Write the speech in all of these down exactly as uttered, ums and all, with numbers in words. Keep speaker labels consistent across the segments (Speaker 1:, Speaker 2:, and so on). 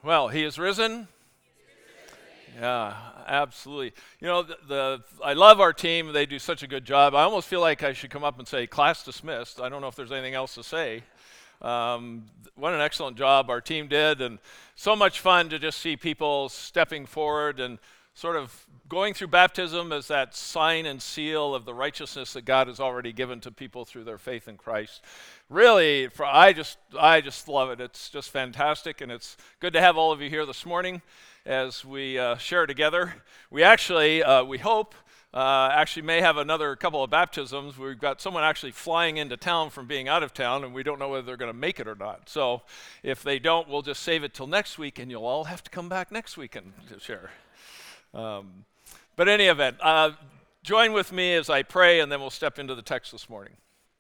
Speaker 1: Well, he is risen. Yeah, absolutely. You know, the, the I love our team. They do such a good job. I almost feel like I should come up and say, class dismissed. I don't know if there's anything else to say. Um, what an excellent job our team did, and so much fun to just see people stepping forward and sort of going through baptism as that sign and seal of the righteousness that God has already given to people through their faith in Christ. Really, for, I just I just love it. It's just fantastic, and it's good to have all of you here this morning as we uh, share together. We actually, uh, we hope, uh, actually may have another couple of baptisms. We've got someone actually flying into town from being out of town, and we don't know whether they're going to make it or not. So if they don't, we'll just save it till next week, and you'll all have to come back next weekend to share. Um, but in any event, uh, join with me as I pray, and then we'll step into the text this morning.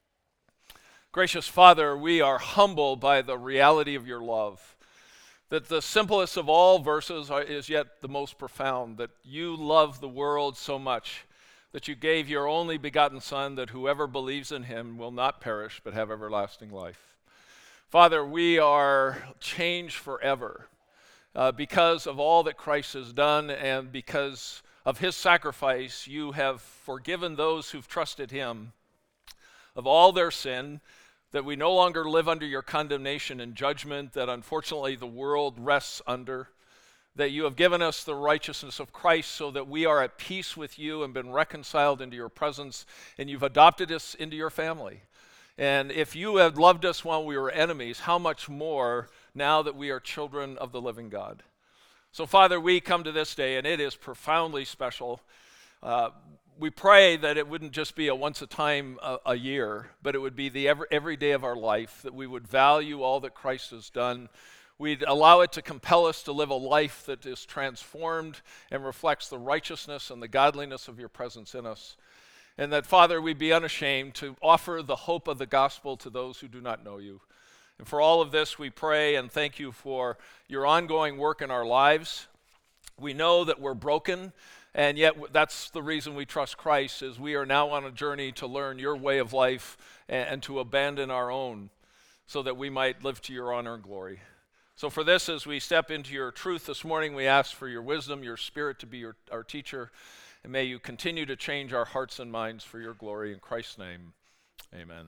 Speaker 1: Gracious Father, we are humbled by the reality of your love, that the simplest of all verses are, is yet the most profound, that you love the world so much that you gave your only begotten Son, that whoever believes in him will not perish but have everlasting life. Father, we are changed forever uh, because of all that Christ has done, and because of his sacrifice, you have forgiven those who've trusted him of all their sin, that we no longer live under your condemnation and judgment that unfortunately the world rests under, that you have given us the righteousness of Christ so that we are at peace with you and been reconciled into your presence, and you've adopted us into your family. And if you had loved us while we were enemies, how much more now that we are children of the living God. So Father, we come to this day, and it is profoundly special. Uh, We pray that it wouldn't just be a once a time a, a year, but it would be the every, every day of our life, that we would value all that Christ has done. We'd allow it to compel us to live a life that is transformed and reflects the righteousness and the godliness of your presence in us. And that, Father, we'd be unashamed to offer the hope of the gospel to those who do not know you. And for all of this, we pray and thank you for your ongoing work in our lives. We know that we're broken, and yet that's the reason we trust Christ, is we are now on a journey to learn your way of life and, and to abandon our own so that we might live to your honor and glory. So for this, as we step into your truth this morning, we ask for your wisdom, your spirit to be your, our teacher, and may you continue to change our hearts and minds for your glory. In Christ's name, amen.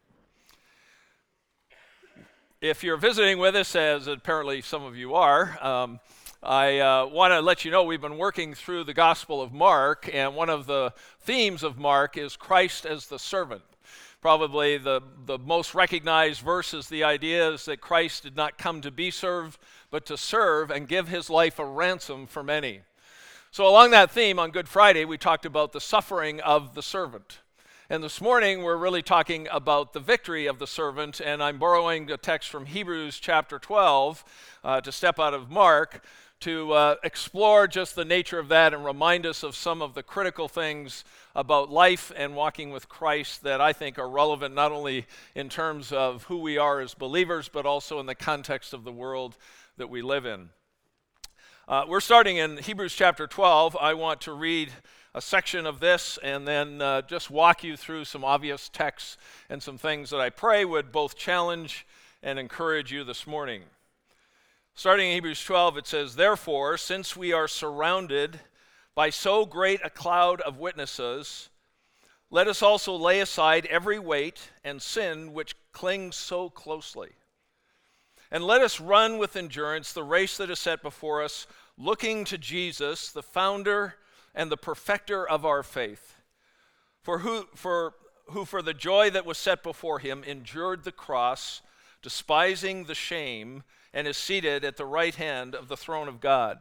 Speaker 1: If you're visiting with us, as apparently some of you are, um, I uh, want to let you know we've been working through the Gospel of Mark, and one of the themes of Mark is Christ as the servant. Probably the, the most recognized verse is the idea is that Christ did not come to be served, but to serve and give his life a ransom for many. So along that theme, on Good Friday, we talked about the suffering of the servant. And this morning, we're really talking about the victory of the servant, and I'm borrowing a text from Hebrews chapter twelve uh, to step out of Mark, to uh, explore just the nature of that and remind us of some of the critical things about life and walking with Christ that I think are relevant not only in terms of who we are as believers, but also in the context of the world that we live in. Uh, we're starting in Hebrews chapter twelve. I want to read a section of this and then uh, just walk you through some obvious texts and some things that I pray would both challenge and encourage you this morning. Starting in Hebrews twelve, it says, "Therefore, since we are surrounded by so great a cloud of witnesses, let us also lay aside every weight and sin which clings so closely. And let us run with endurance the race that is set before us, looking to Jesus, the founder and the perfecter of our faith, for who for, who for the joy that was set before him endured the cross, despising the shame, and is seated at the right hand of the throne of God.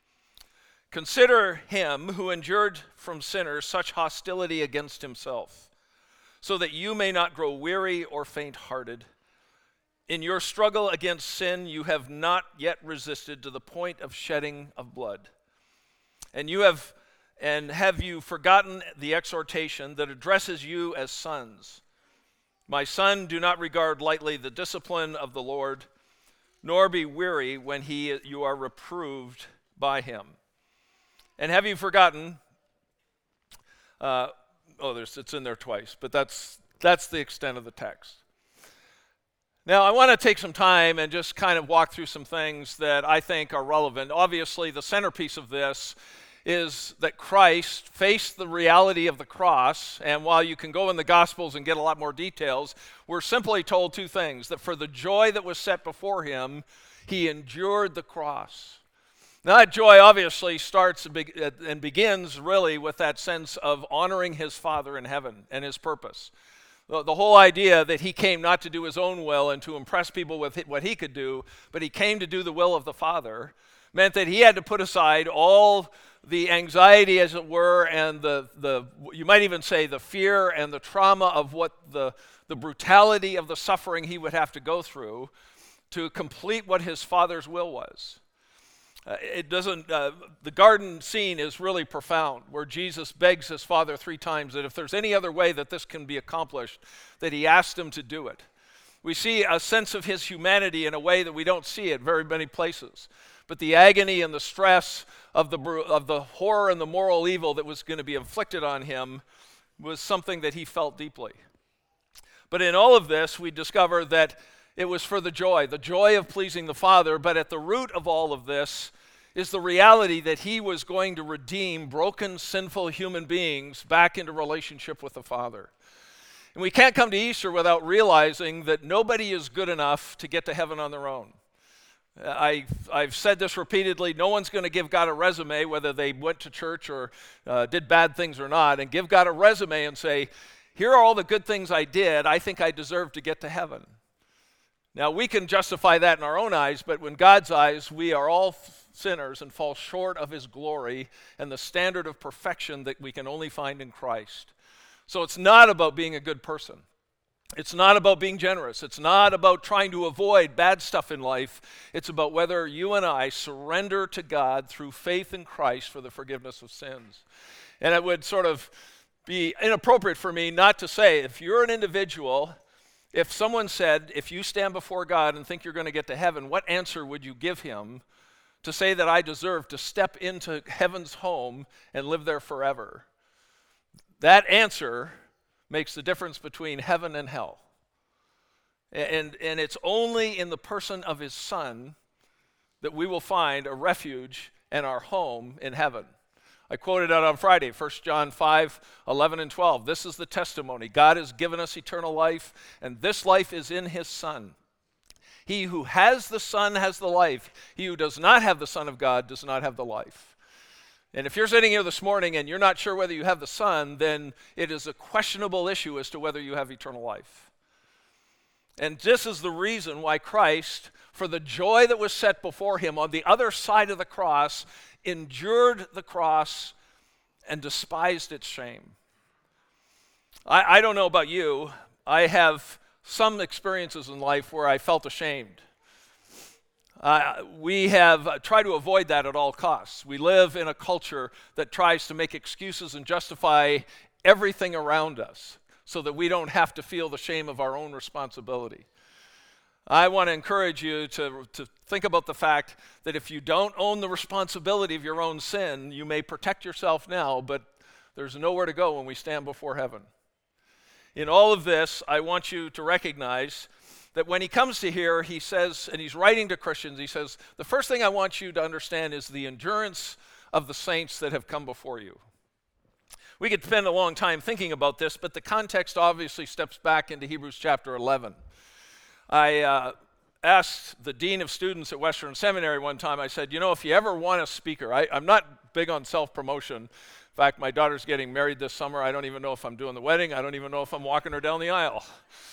Speaker 1: Consider him who endured from sinners such hostility against himself, so that you may not grow weary or faint-hearted. In your struggle against sin, you have not yet resisted to the point of shedding of blood. And you have and have you forgotten the exhortation that addresses you as sons? My son, do not regard lightly the discipline of the Lord, nor be weary when he you are reproved by him. And have you forgotten? Uh, oh, there's it's in there twice, but that's that's the extent of the text. Now, I want to take some time and just kind of walk through some things that I think are relevant. Obviously, the centerpiece of this is that Christ faced the reality of the cross, and while you can go in the Gospels and get a lot more details, we're simply told two things: that for the joy that was set before him, he endured the cross. Now, that joy obviously starts and begins really with that sense of honoring his Father in heaven and his purpose. The whole idea that he came not to do his own will and to impress people with what he could do, but he came to do the will of the Father, meant that he had to put aside all the anxiety, as it were, and the, the you might even say the fear and the trauma of what the, the brutality of the suffering he would have to go through to complete what his Father's will was. Uh, it doesn't, uh, the garden scene is really profound, where Jesus begs his Father three times that if there's any other way that this can be accomplished, that he asked him to do it. We see a sense of his humanity in a way that we don't see at very many places. But the agony and the stress of the, of the horror and the moral evil that was going to be inflicted on him was something that he felt deeply. But in all of this, we discover that it was for the joy, the joy of pleasing the Father, but at the root of all of this is the reality that he was going to redeem broken, sinful human beings back into relationship with the Father. And we can't come to Easter without realizing that nobody is good enough to get to heaven on their own. I, I've said this repeatedly: no one's going to give God a resume, whether they went to church or uh, did bad things or not, and give God a resume and say, here are all the good things I did, I think I deserve to get to heaven. Now, we can justify that in our own eyes, but in God's eyes, we are all f- sinners and fall short of his glory and the standard of perfection that we can only find in Christ. So it's not about being a good person. It's not about being generous. It's not about trying to avoid bad stuff in life. It's about whether you and I surrender to God through faith in Christ for the forgiveness of sins. And it would sort of be inappropriate for me not to say, if you're an individual, if someone said, if you stand before God and think you're going to get to heaven, what answer would you give him to say that I deserve to step into heaven's home and live there forever? That answer makes the difference between heaven and hell. And, and it's only in the person of his Son that we will find a refuge and our home in heaven. I quoted out on Friday, First John five, eleven and twelve. This is the testimony. God has given us eternal life, and this life is in his Son. He who has the Son has the life. He who does not have the Son of God does not have the life. And if you're sitting here this morning and you're not sure whether you have the Son, then it is a questionable issue as to whether you have eternal life. And this is the reason why Christ, for the joy that was set before him on the other side of the cross, endured the cross and despised its shame. I, I don't know about you. I have some experiences in life where I felt ashamed. Uh, we have uh, tried to avoid that at all costs. We live in a culture that tries to make excuses and justify everything around us so that we don't have to feel the shame of our own responsibility. I want to encourage you to, to think about the fact that if you don't own the responsibility of your own sin, you may protect yourself now, but there's nowhere to go when we stand before heaven. In all of this, I want you to recognize that when he comes to here, he says, and he's writing to Christians, he says, the first thing I want you to understand is the endurance of the saints that have come before you. We could spend a long time thinking about this, but the context obviously steps back into Hebrews chapter eleven. I uh, asked the dean of students at Western Seminary one time, I said, you know, if you ever want a speaker, I, I'm not big on self-promotion. In fact, my daughter's getting married this summer. I don't even know if I'm doing the wedding. I don't even know if I'm walking her down the aisle.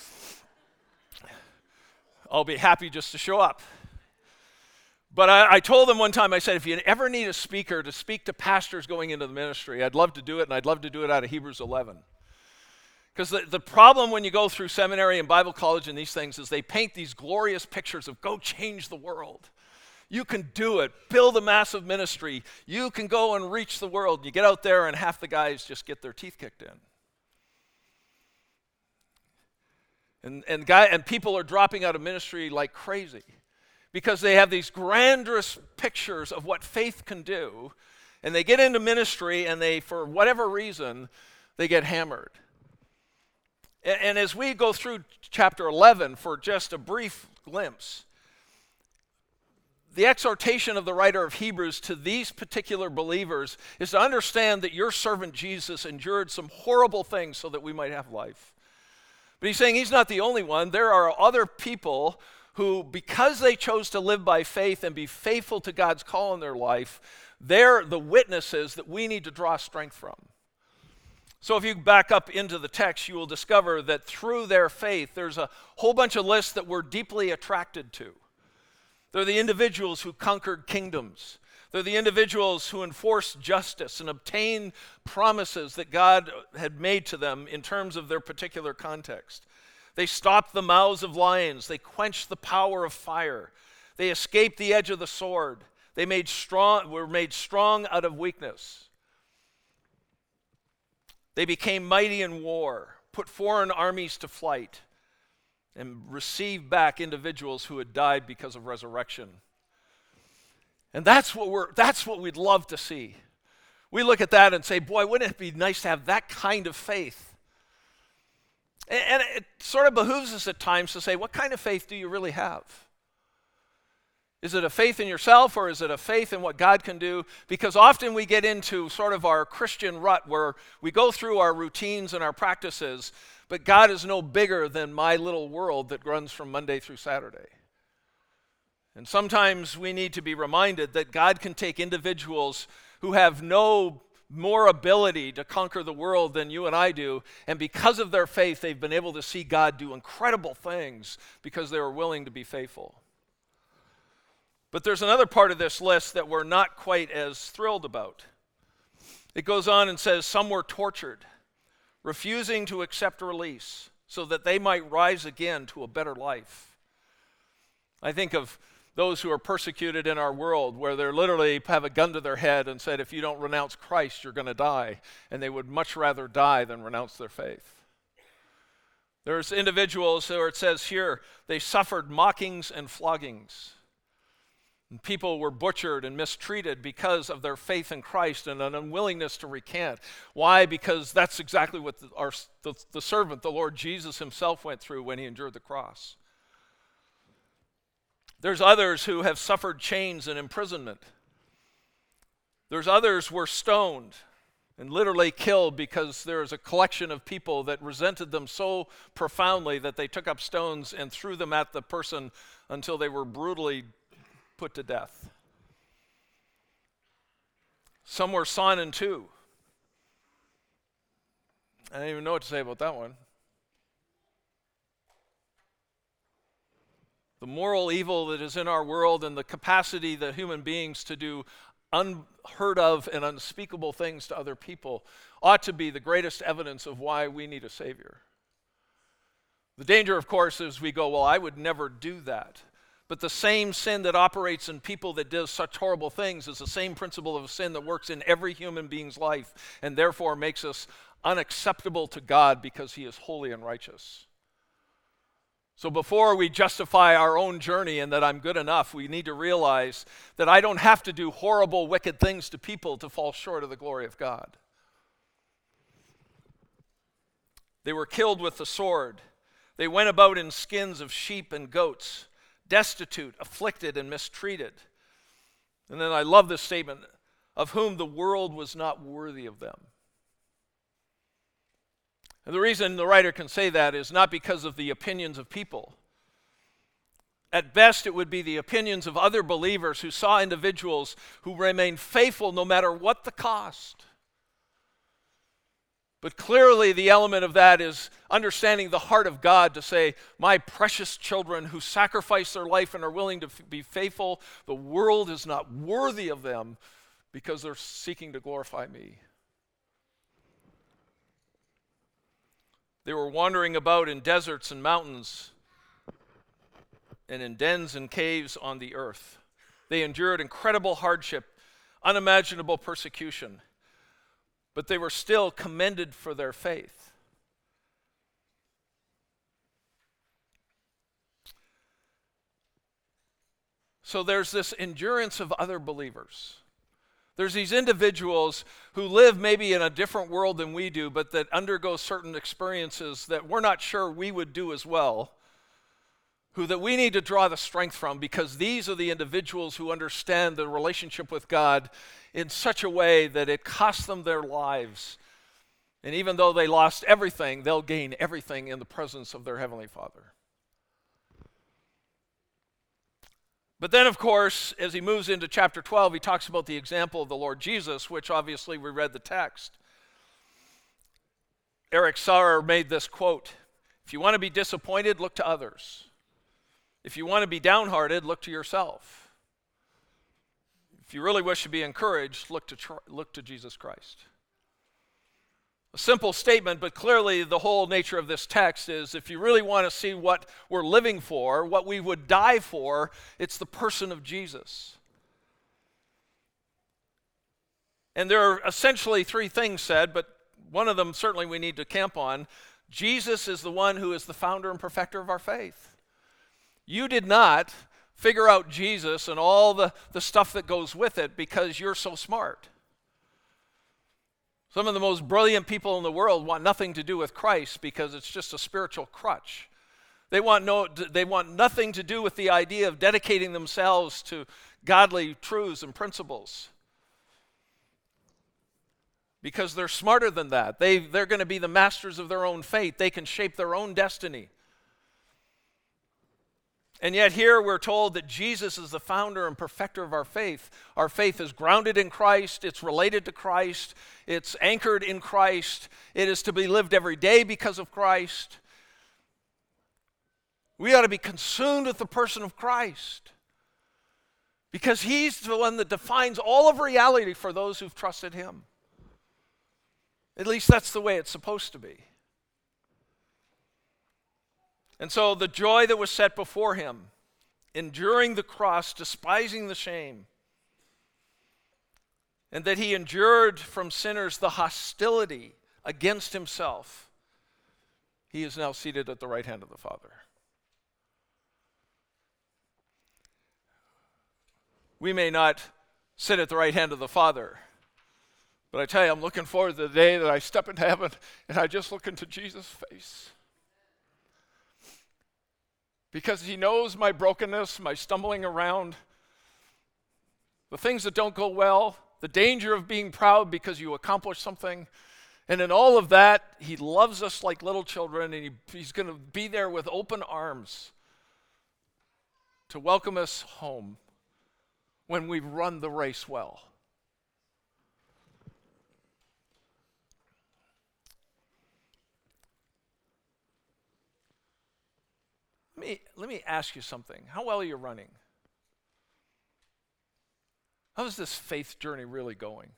Speaker 1: I'll be happy just to show up. But I, I told them one time, I said, if you ever need a speaker to speak to pastors going into the ministry, I'd love to do it, and I'd love to do it out of Hebrews eleven. Because the, the problem when you go through seminary and Bible college and these things is they paint these glorious pictures of go change the world. You can do it. Build a massive ministry. You can go and reach the world. You get out there and half the guys just get their teeth kicked in. And, and, guy, and people are dropping out of ministry like crazy because they have these grandiose pictures of what faith can do, and they get into ministry and they, for whatever reason, they get hammered. And, and as we go through chapter eleven for just a brief glimpse, the exhortation of the writer of Hebrews to these particular believers is to understand that your servant Jesus endured some horrible things so that we might have life. But he's saying he's not the only one. There are other people who, because they chose to live by faith and be faithful to God's call in their life, they're the witnesses that we need to draw strength from. So if you back up into the text, you will discover that through their faith, there's a whole bunch of lists that we're deeply attracted to. They're the individuals who conquered kingdoms. They're the individuals who enforced justice and obtained promises that God had made to them in terms of their particular context. They stopped the mouths of lions. They quenched the power of fire. They escaped the edge of the sword. They made strong, were made strong out of weakness. They became mighty in war, put foreign armies to flight, and received back individuals who had died because of resurrection. And that's what we're that's what we'd love to see. We look at that and say, boy, wouldn't it be nice to have that kind of faith? And, and it sort of behooves us at times to say, what kind of faith do you really have? Is it a faith in yourself, or is it a faith in what God can do? Because often we get into sort of our Christian rut where we go through our routines and our practices, but God is no bigger than my little world that runs from Monday through Saturday. And sometimes we need to be reminded that God can take individuals who have no more ability to conquer the world than you and I do, and because of their faith, they've been able to see God do incredible things because they were willing to be faithful. But there's another part of this list that we're not quite as thrilled about. It goes on and says, some were tortured, refusing to accept release so that they might rise again to a better life. I think of those who are persecuted in our world where they literally have a gun to their head and said, if you don't renounce Christ, you're going to die. And they would much rather die than renounce their faith. There's individuals where it says here, they suffered mockings and floggings. And people were butchered and mistreated because of their faith in Christ and an unwillingness to recant. Why? Because that's exactly what the, our, the, the servant, the Lord Jesus himself, went through when he endured the cross. There's others who have suffered chains and imprisonment. There's others who were stoned and literally killed because there was a collection of people that resented them so profoundly that they took up stones and threw them at the person until they were brutally put to death. Some were sawn in two. I don't even know what to say about that one. The moral evil that is in our world and the capacity that human beings to do unheard of and unspeakable things to other people ought to be the greatest evidence of why we need a Savior. The danger, of course, is we go, well, I would never do that. But the same sin that operates in people that does such horrible things is the same principle of sin that works in every human being's life and therefore makes us unacceptable to God because he is holy and righteous. So before we justify our own journey and that I'm good enough, we need to realize that I don't have to do horrible, wicked things to people to fall short of the glory of God. They were killed with the sword. They went about in skins of sheep and goats, destitute, afflicted, and mistreated. And then I love this statement, of whom the world was not worthy of them. And the reason the writer can say that is not because of the opinions of people. At best, it would be the opinions of other believers who saw individuals who remained faithful no matter what the cost. But clearly the element of that is understanding the heart of God to say, my precious children who sacrifice their life and are willing to f- be faithful, the world is not worthy of them because they're seeking to glorify me. They were wandering about in deserts and mountains and in dens and caves on the earth. They endured incredible hardship, unimaginable persecution. But they were still commended for their faith. So there's this endurance of other believers. There's these individuals who live maybe in a different world than we do, but that undergo certain experiences that we're not sure we would do as well, who that we need to draw the strength from, because these are the individuals who understand the relationship with God in such a way that it costs them their lives. And even though they lost everything, they'll gain everything in the presence of their Heavenly Father. But then, of course, as he moves into chapter twelve, he talks about the example of the Lord Jesus, which obviously we read the text. Eric Sauer made this quote, "If you want to be disappointed, look to others. If you want to be downhearted, look to yourself. If you really wish to be encouraged, look to tr- look to Jesus Christ." A simple statement, but clearly the whole nature of this text is, if you really want to see what we're living for, what we would die for, it's the person of Jesus. And there are essentially three things said, but one of them certainly we need to camp on. Jesus is the one who is the founder and perfecter of our faith. You did not figure out Jesus and all the, the stuff that goes with it because you're so smart. Some of the most brilliant people in the world want nothing to do with Christ because it's just a spiritual crutch. They want no, they want nothing to do with the idea of dedicating themselves to godly truths and principles, because they're smarter than that. They, they're going to be the masters of their own fate. They can shape their own destiny. And yet here we're told that Jesus is the founder and perfecter of our faith. Our faith is grounded in Christ. It's related to Christ. It's anchored in Christ. It is to be lived every day because of Christ. We ought to be consumed with the person of Christ, because he's the one that defines all of reality for those who've trusted him. At least that's the way it's supposed to be. And so the joy that was set before him, enduring the cross, despising the shame, and that he endured from sinners the hostility against himself, he is now seated at the right hand of the Father. We may not sit at the right hand of the Father, but I tell you, I'm looking forward to the day that I step into heaven and I just look into Jesus' face. Because he knows my brokenness, my stumbling around, the things that don't go well, the danger of being proud because you accomplish something. And in all of that, he loves us like little children, and he, he's going to be there with open arms to welcome us home when we run the race well. Let me, let me ask you something. How well are you running? How is this faith journey really going?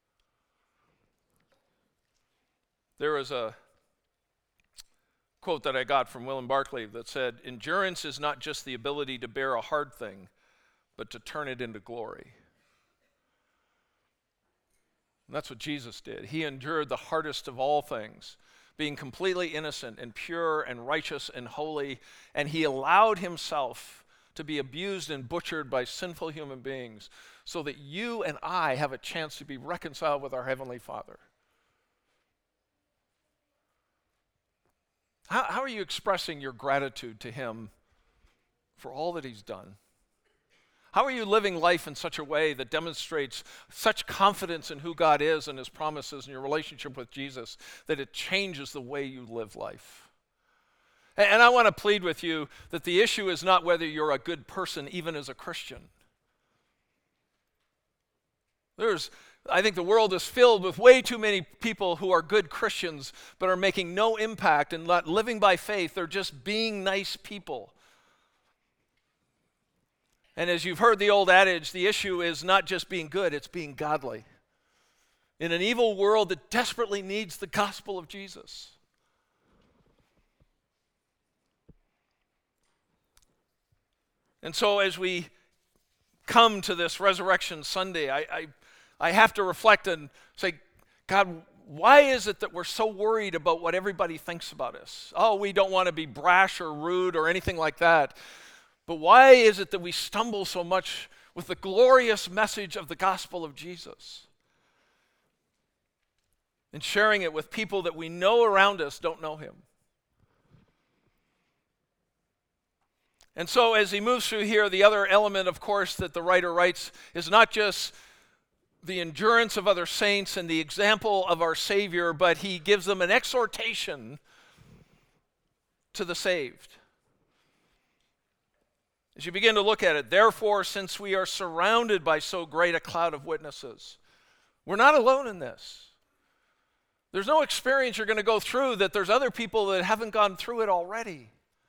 Speaker 1: There was a quote that I got from William Barclay that said, "Endurance is not just the ability to bear a hard thing, but to turn it into glory." And that's what Jesus did. He endured the hardest of all things, being completely innocent and pure and righteous and holy, and he allowed himself to be abused and butchered by sinful human beings so that you and I have a chance to be reconciled with our Heavenly Father. How, how are you expressing your gratitude to him for all that he's done? How are you living life in such a way that demonstrates such confidence in who God is and his promises and your relationship with Jesus that it changes the way you live life? And, and I want to plead with you that the issue is not whether you're a good person even as a Christian. There's, I think the world is filled with way too many people who are good Christians but are making no impact and not living by faith. They're just being nice people. And as you've heard the old adage, the issue is not just being good, it's being godly. In an evil world that desperately needs the gospel of Jesus. And so as we come to this Resurrection Sunday, I, I, I have to reflect and say, God, why is it that we're so worried about what everybody thinks about us? Oh, we don't want to be brash or rude or anything like that. But why is it that we stumble so much with the glorious message of the gospel of Jesus and sharing it with people that we know around us don't know him. And so as he moves through here, the other element, of course, that the writer writes is not just the endurance of other saints and the example of our Savior, but he gives them an exhortation to the saved. As you begin to look at it, therefore, since we are surrounded by so great a cloud of witnesses, we're not alone in this. There's no experience you're going to go through that there's other people that haven't gone through it already.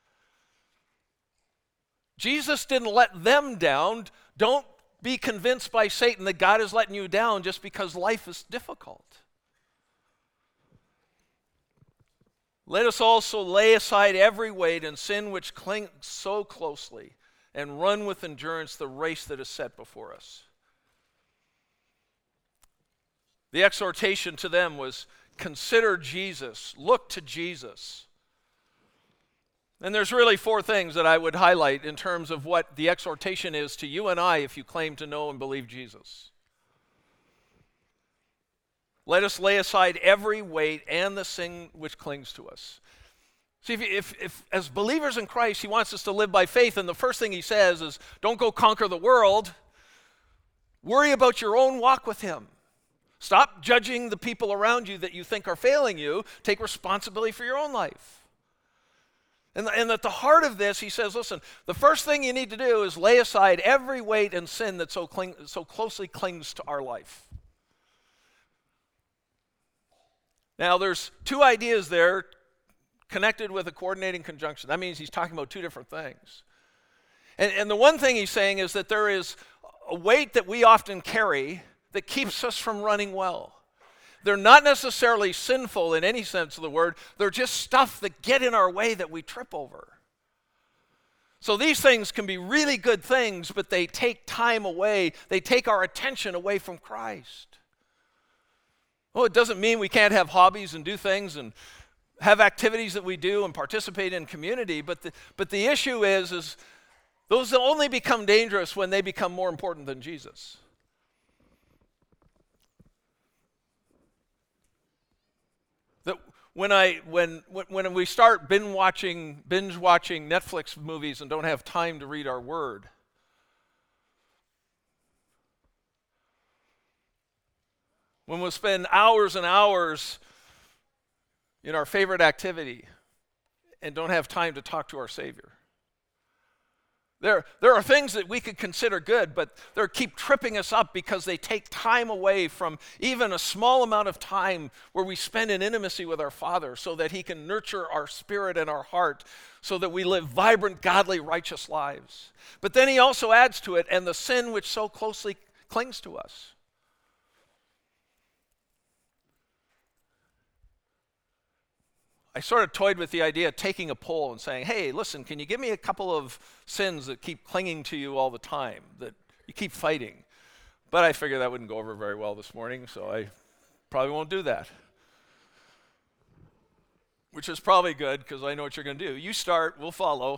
Speaker 1: Jesus didn't let them down. Don't be convinced by Satan that God is letting you down just because life is difficult. Let us also lay aside every weight and sin which clings so closely, and run with endurance the race that is set before us. The exhortation to them was, consider Jesus, look to Jesus. And there's really four things that I would highlight in terms of what the exhortation is to you and I if you claim to know and believe Jesus. Let us lay aside every weight and the sin which clings to us. See, if, if, if as believers in Christ, he wants us to live by faith, and the first thing he says is, don't go conquer the world. Worry about your own walk with him. Stop judging the people around you that you think are failing you. Take responsibility for your own life. And, and at the heart of this, he says, listen, the first thing you need to do is lay aside every weight and sin that so, cling, so closely clings to our life. Now, there's two ideas there connected with a coordinating conjunction. That means he's talking about two different things. And, and the one thing he's saying is that there is a weight that we often carry that keeps us from running well. They're not necessarily sinful in any sense of the word. They're just stuff that get in our way that we trip over. So these things can be really good things, but they take time away. They take our attention away from Christ. Oh, it doesn't mean we can't have hobbies and do things and have activities that we do and participate in community, but the, but the issue is, is those only become dangerous when they become more important than Jesus. That when I when when we start binge watching binge watching Netflix movies and don't have time to read our word, when we spend hours and hours in our favorite activity and don't have time to talk to our Savior. There, there are things that we could consider good, but they keep tripping us up because they take time away from even a small amount of time where we spend in intimacy with our Father so that he can nurture our spirit and our heart so that we live vibrant, godly, righteous lives. But then he also adds to it, and the sin which so closely clings to us. I sort of toyed with the idea of taking a poll and saying, hey, listen, can you give me a couple of sins that keep clinging to you all the time, that you keep fighting? But I figured that wouldn't go over very well this morning, so I probably won't do that. Which is probably good, because I know what you're going to do. You start, we'll follow.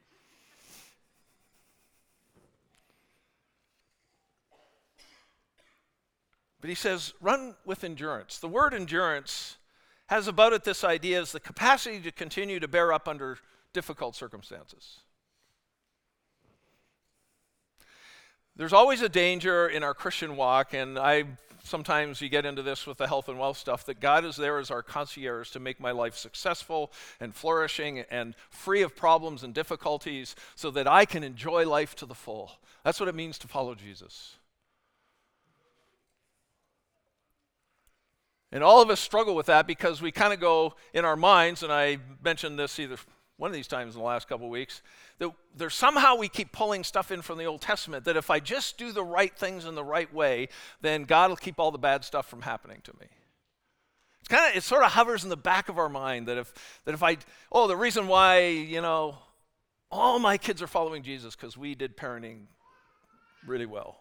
Speaker 1: But he says, run with endurance. The word endurance has about it this idea is the capacity to continue to bear up under difficult circumstances. There's always a danger in our Christian walk, and I sometimes you get into this with the health and wealth stuff, that God is there as our concierge to make my life successful and flourishing and free of problems and difficulties so that I can enjoy life to the full. That's what it means to follow Jesus. And all of us struggle with that because we kind of go in our minds, and I mentioned this either one of these times in the last couple of weeks, that there's somehow we keep pulling stuff in from the Old Testament that if I just do the right things in the right way, then God will keep all the bad stuff from happening to me. It's kind of, it sort of hovers in the back of our mind that if, that if I, oh, the reason why, you know, all my kids are following Jesus because we did parenting really well.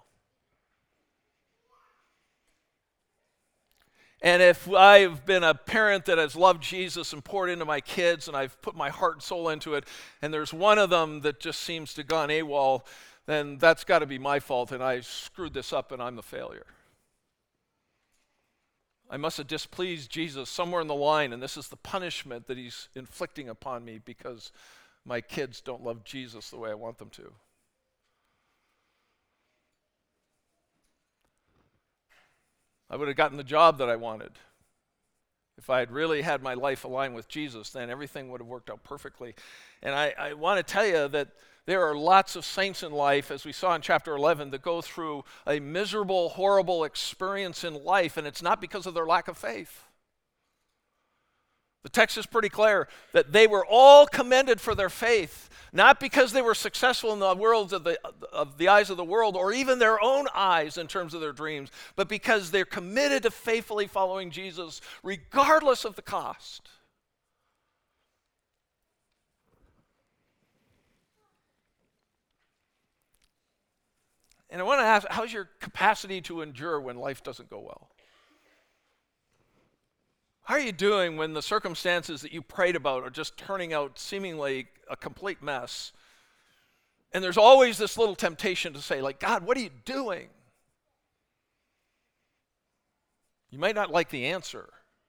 Speaker 1: And if I've been a parent that has loved Jesus and poured into my kids and I've put my heart and soul into it, and there's one of them that just seems to gone AWOL, then that's got to be my fault and I screwed this up and I'm the failure. I must have displeased Jesus somewhere in the line, and this is the punishment that he's inflicting upon me because my kids don't love Jesus the way I want them to. I would have gotten the job that I wanted. If I had really had my life aligned with Jesus, then everything would have worked out perfectly. And I, I want to tell you that there are lots of saints in life, as we saw in chapter eleven, that go through a miserable, horrible experience in life, and it's not because of their lack of faith. The text is pretty clear that they were all commended for their faith, not because they were successful in the world of the, of the eyes of the world, or even their own eyes in terms of their dreams, but because they're committed to faithfully following Jesus, regardless of the cost. And I want to ask, how's your capacity to endure when life doesn't go well? How are you doing when the circumstances that you prayed about are just turning out seemingly a complete mess? And there's always this little temptation to say, like, God, what are you doing? You might not like the answer.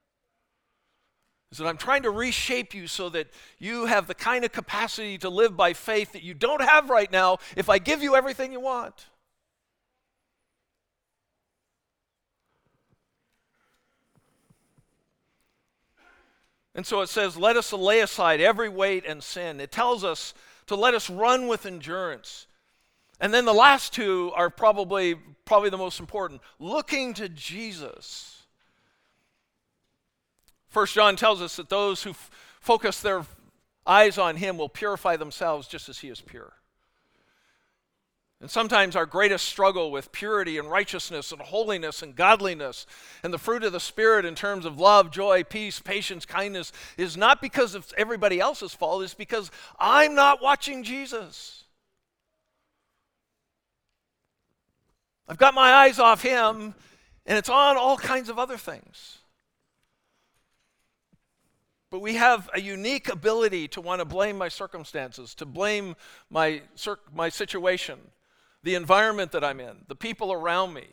Speaker 1: Is that I'm trying to reshape you so that you have the kind of capacity to live by faith that you don't have right now if I give you everything you want. And so it says, let us lay aside every weight and sin. It tells us to let us run with endurance. And then the last two are probably, probably the most important. Looking to Jesus. First John tells us that those who f- focus their eyes on him will purify themselves just as he is pure. And sometimes our greatest struggle with purity and righteousness and holiness and godliness and the fruit of the Spirit in terms of love, joy, peace, patience, kindness is not because of everybody else's fault. It's because I'm not watching Jesus. I've got my eyes off him and it's on all kinds of other things. But we have a unique ability to want to blame my circumstances, to blame my, my situation, the environment that I'm in, the people around me,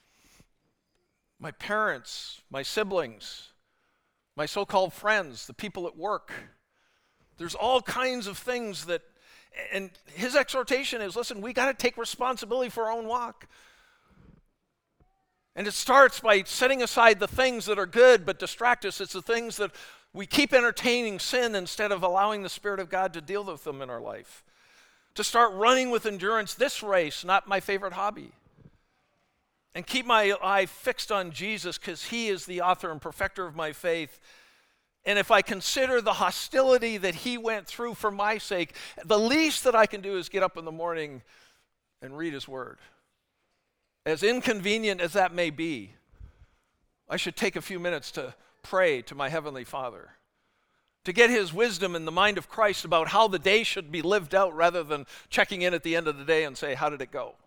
Speaker 1: my parents, my siblings, my so-called friends, the people at work. There's all kinds of things that, and his exhortation is, listen, we got to take responsibility for our own walk. And it starts by setting aside the things that are good but distract us. It's the things that we keep entertaining sin instead of allowing the Spirit of God to deal with them in our life. To start running with endurance this race, not my favorite hobby. And keep my eye fixed on Jesus because he is the author and perfecter of my faith. And if I consider the hostility that he went through for my sake, the least that I can do is get up in the morning and read his word. As inconvenient as that may be, I should take a few minutes to pray to my Heavenly Father, to get his wisdom in the mind of Christ about how the day should be lived out rather than checking in at the end of the day and say, how did it go?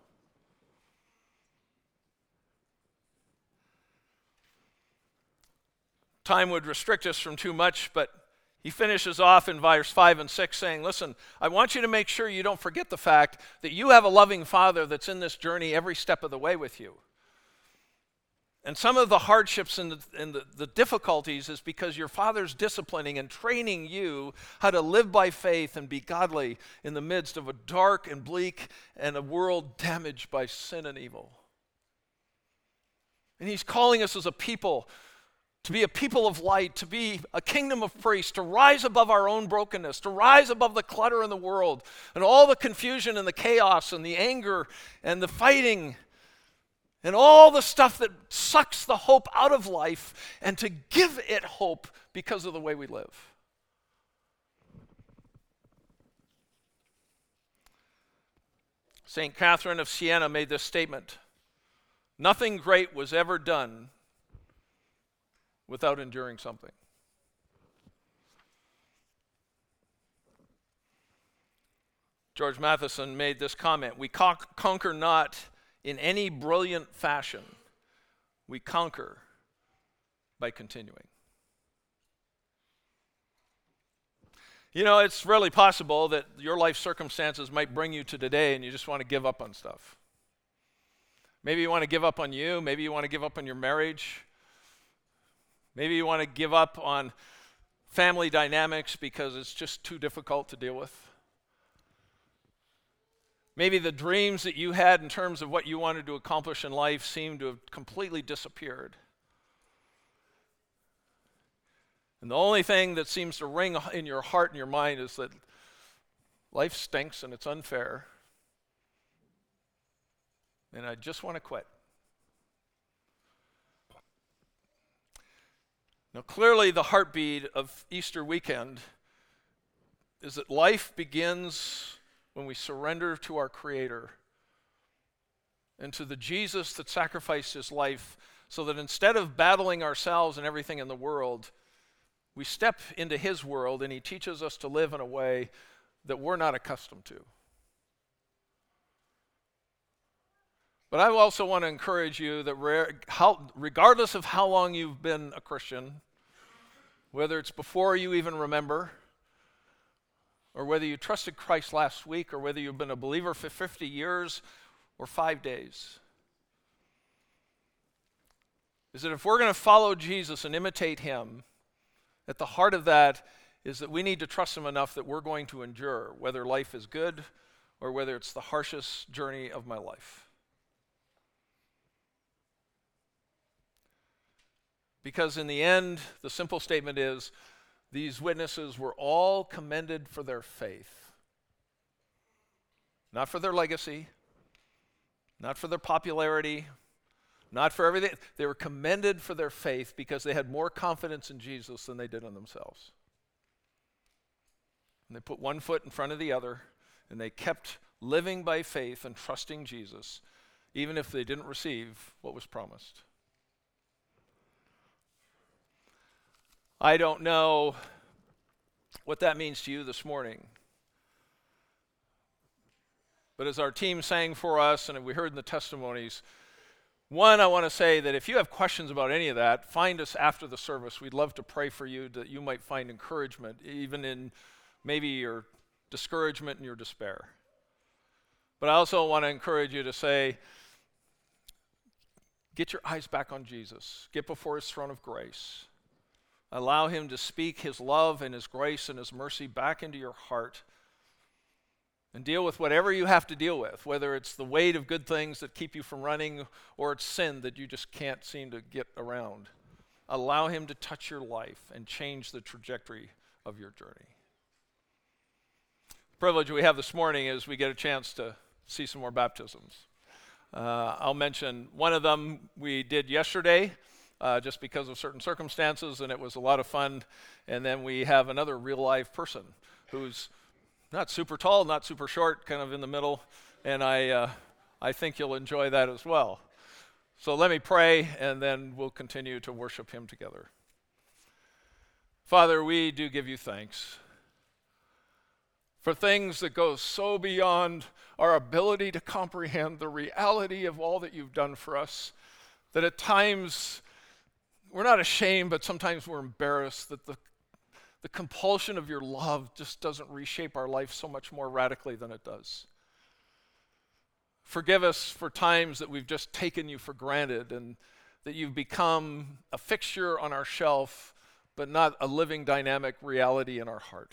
Speaker 1: Time would restrict us from too much, but he finishes off in verse five and six saying, listen, I want you to make sure you don't forget the fact that you have a loving Father that's in this journey every step of the way with you. And some of the hardships and, the, and the, the difficulties is because your Father's disciplining and training you how to live by faith and be godly in the midst of a dark and bleak and a world damaged by sin and evil. And he's calling us as a people to be a people of light, to be a kingdom of priests, to rise above our own brokenness, to rise above the clutter in the world and all the confusion and the chaos and the anger and the fighting and all the stuff that sucks the hope out of life, and to give it hope because of the way we live. Saint Catherine of Siena made this statement: nothing great was ever done without enduring something. George Matheson made this comment: we con- conquer not in any brilliant fashion, we conquer by continuing. You know, it's really possible that your life circumstances might bring you to today and you just want to give up on stuff. Maybe you want to give up on you. Maybe you want to give up on your marriage. Maybe you want to give up on family dynamics because it's just too difficult to deal with. Maybe the dreams that you had in terms of what you wanted to accomplish in life seem to have completely disappeared. And the only thing that seems to ring in your heart and your mind is that life stinks and it's unfair. And I just want to quit. Now, clearly the heartbeat of Easter weekend is that life begins when we surrender to our Creator and to the Jesus that sacrificed his life so that instead of battling ourselves and everything in the world, we step into his world and he teaches us to live in a way that we're not accustomed to. But I also want to encourage you that re- how, regardless of how long you've been a Christian, whether it's before you even remember, or whether you trusted Christ last week, or whether you've been a believer for fifty years or five days, is that if we're going to follow Jesus and imitate him, at the heart of that is that we need to trust him enough that we're going to endure, whether life is good or whether it's the harshest journey of my life. Because in the end, the simple statement is, these witnesses were all commended for their faith. Not for their legacy, not for their popularity, not for everything. They were commended for their faith because they had more confidence in Jesus than they did in themselves. And they put one foot in front of the other, and they kept living by faith and trusting Jesus, even if they didn't receive what was promised. I don't know what that means to you this morning. But as our team sang for us and we heard in the testimonies, one, I want to say that if you have questions about any of that, find us after the service. We'd love to pray for you that you might find encouragement, even in maybe your discouragement and your despair. But I also want to encourage you to say, get your eyes back on Jesus. Get before his throne of grace. Allow him to speak his love and his grace and his mercy back into your heart. And deal with whatever you have to deal with, whether it's the weight of good things that keep you from running or it's sin that you just can't seem to get around. Allow him to touch your life and change the trajectory of your journey. The privilege we have this morning is we get a chance to see some more baptisms. Uh, I'll mention one of them we did yesterday. Uh, just because of certain circumstances, and it was a lot of fun. And then we have another real-life person who's not super tall, not super short, kind of in the middle, and I, uh, I think you'll enjoy that as well. So let me pray, and then we'll continue to worship him together. Father, we do give you thanks for things that go so beyond our ability to comprehend the reality of all that you've done for us, that at times we're not ashamed, but sometimes we're embarrassed that the, the compulsion of your love just doesn't reshape our life so much more radically than it does. Forgive us for times that we've just taken you for granted and that you've become a fixture on our shelf, but not a living, dynamic reality in our heart.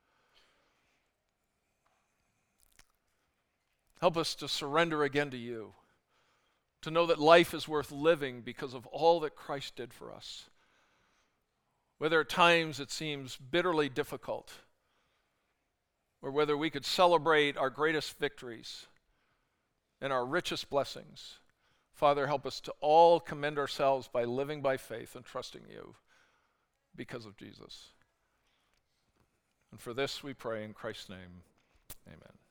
Speaker 1: Help us to surrender again to you, to know that life is worth living because of all that Christ did for us. Whether at times it seems bitterly difficult, or whether we could celebrate our greatest victories and our richest blessings, Father, help us to all commend ourselves by living by faith and trusting you because of Jesus. And for this we pray in Christ's name, amen.